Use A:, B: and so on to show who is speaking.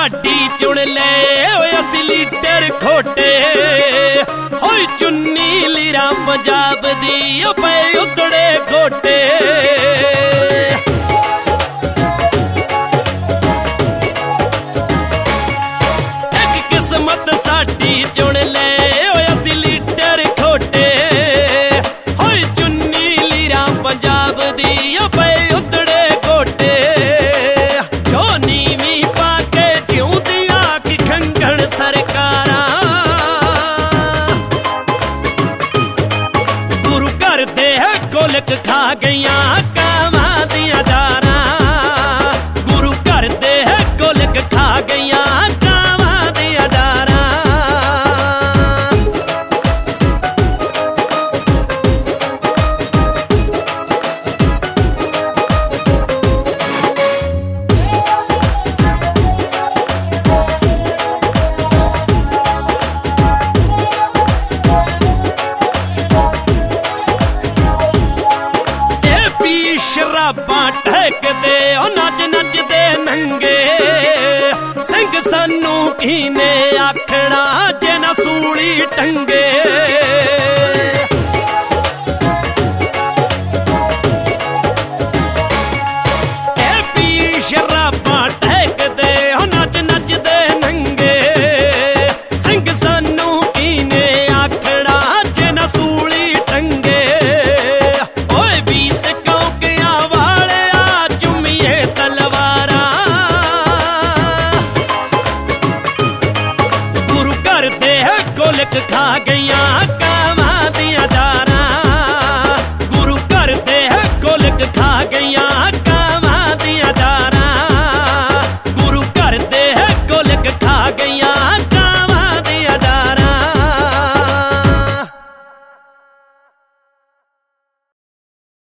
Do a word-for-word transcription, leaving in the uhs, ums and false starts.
A: साडी चुन ले ओए असी लीडर खोटे होई चुन्नी लीरा पंजाब दी ओ पे उतड़े गोटे एक किस्मत साडी चुन ले ओए असी लीडर खोटे होई चुन्नी लीरा पंजाब दी ओ पे उतड़े गोटे जो नीवी पाके जिउंदियां की खंगण सरकारां गुरु घर दे गोलक खा गईयां कावां दियां जारां गुरु घर दे गोलक खा गईयां कावां दियां जारां शराबां ठहकदे ओ नच नचदे नंगे सिंह सानू कीने आखना जे ना सूली टंगे ए पी शराबां ठहकदे ओ नच नचदे नंगे सिंह सानू कीने आखना जे ना सूली टंगे गोलक खा गईयां।